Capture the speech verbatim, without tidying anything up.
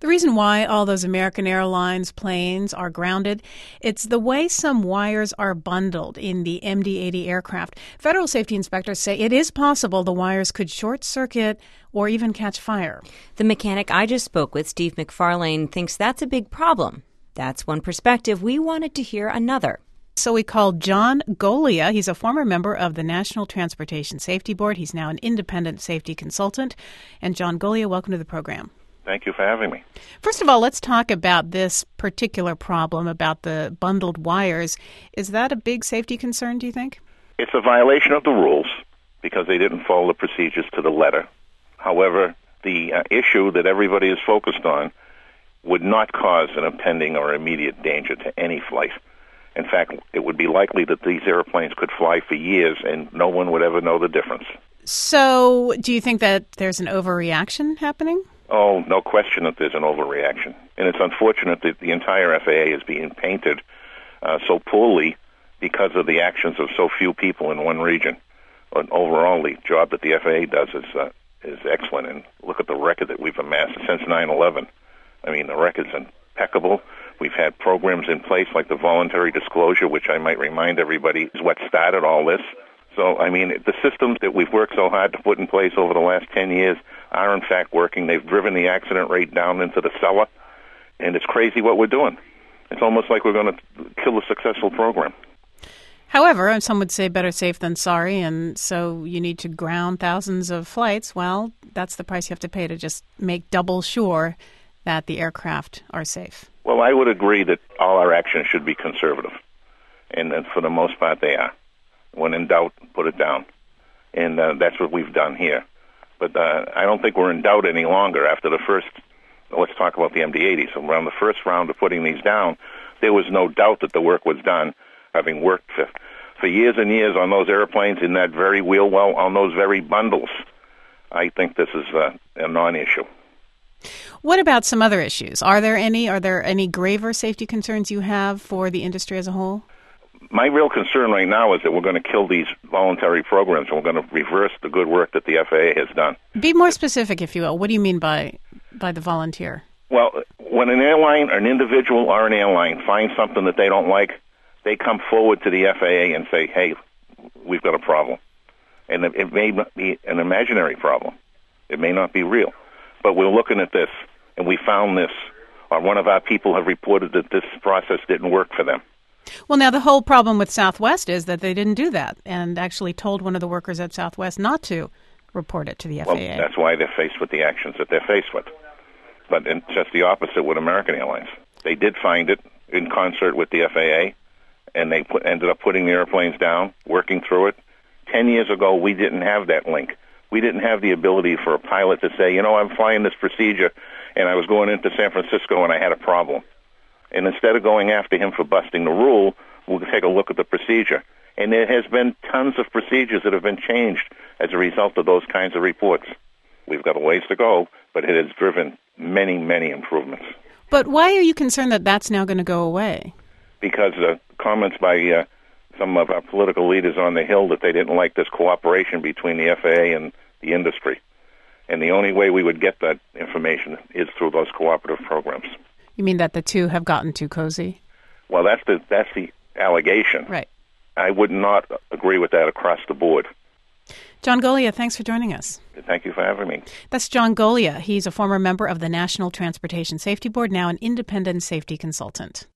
The reason why all those American Airlines planes are grounded, it's the way some wires are bundled in the M D eighty aircraft. Federal safety inspectors say it is possible the wires could short circuit or even catch fire. The mechanic I just spoke with, Steve McFarlane, thinks that's a big problem. That's one perspective. We wanted to hear another. So we called John Golia. He's a former member of the National Transportation Safety Board. He's now an independent safety consultant. And John Golia, welcome to the program. Thank you for having me. First of all, let's talk about this particular problem about the bundled wires. Is that a big safety concern, do you think? It's a violation of the rules because they didn't follow the procedures to the letter. However, the uh, issue that everybody is focused on would not cause an impending or immediate danger to any flight. In fact, it would be likely that these airplanes could fly for years and no one would ever know the difference. So do you think that there's an overreaction happening? Oh, no question that there's an overreaction. And it's unfortunate that the entire F A A is being painted uh, so poorly because of the actions of so few people in one region. But overall, the job that the F A A does is uh, is excellent. And look at the record that we've amassed since nine eleven. I mean, the record's impeccable. We've had programs in place like the voluntary disclosure, which I might remind everybody is what started all this. So, I mean, the systems that we've worked so hard to put in place over the last ten years are, in fact, working. They've driven the accident rate down into the cellar, and it's crazy what we're doing. It's almost like we're going to kill a successful program. However, some would say better safe than sorry, and so you need to ground thousands of flights. Well, that's the price you have to pay to just make double sure that the aircraft are safe. Well, I would agree that all our actions should be conservative, and uh, for the most part they are. When in doubt, put it down. And uh, that's what we've done here. But uh, I don't think we're in doubt any longer after the first, let's talk about the M D eighty. So around the first round of putting these down, there was no doubt that the work was done, having worked for, for years and years on those airplanes in that very wheel well, on those very bundles. I think this is uh, a non-issue. What about some other issues? Are there any? Are there any graver safety concerns you have for the industry as a whole? My real concern right now is that we're going to kill these voluntary programs and we're going to reverse the good work that the F A A has done. Be more specific, if you will. What do you mean by by the volunteer? Well, when an airline, an individual or an airline finds something that they don't like, they come forward to the F A A and say, hey, we've got a problem. And it may not be an imaginary problem. It may not be real. But we're looking at this, and we found this, or one of our people have reported that this process didn't work for them. Well, now, the whole problem with Southwest is that they didn't do that and actually told one of the workers at Southwest not to report it to the F A A. Well, that's why they're faced with the actions that they're faced with. But it's just the opposite with American Airlines. They did find it in concert with the F A A, and they put, ended up putting the airplanes down, working through it. Ten years ago, we didn't have that link. We didn't have the ability for a pilot to say, you know, I'm flying this procedure, and I was going into San Francisco, and I had a problem. And instead of going after him for busting the rule, we'll take a look at the procedure. And there has been tons of procedures that have been changed as a result of those kinds of reports. We've got a ways to go, but it has driven many, many improvements. But why are you concerned that that's now going to go away? Because uh, comments by uh, some of our political leaders on the Hill that they didn't like this cooperation between the F A A and the industry. And the only way we would get that information is through those cooperative programs. You mean that the two have gotten too cozy? Well, that's the that's the allegation. Right. I would not agree with that across the board. John Golia, thanks for joining us. Thank you for having me. That's John Golia. He's a former member of the National Transportation Safety Board, now an independent safety consultant.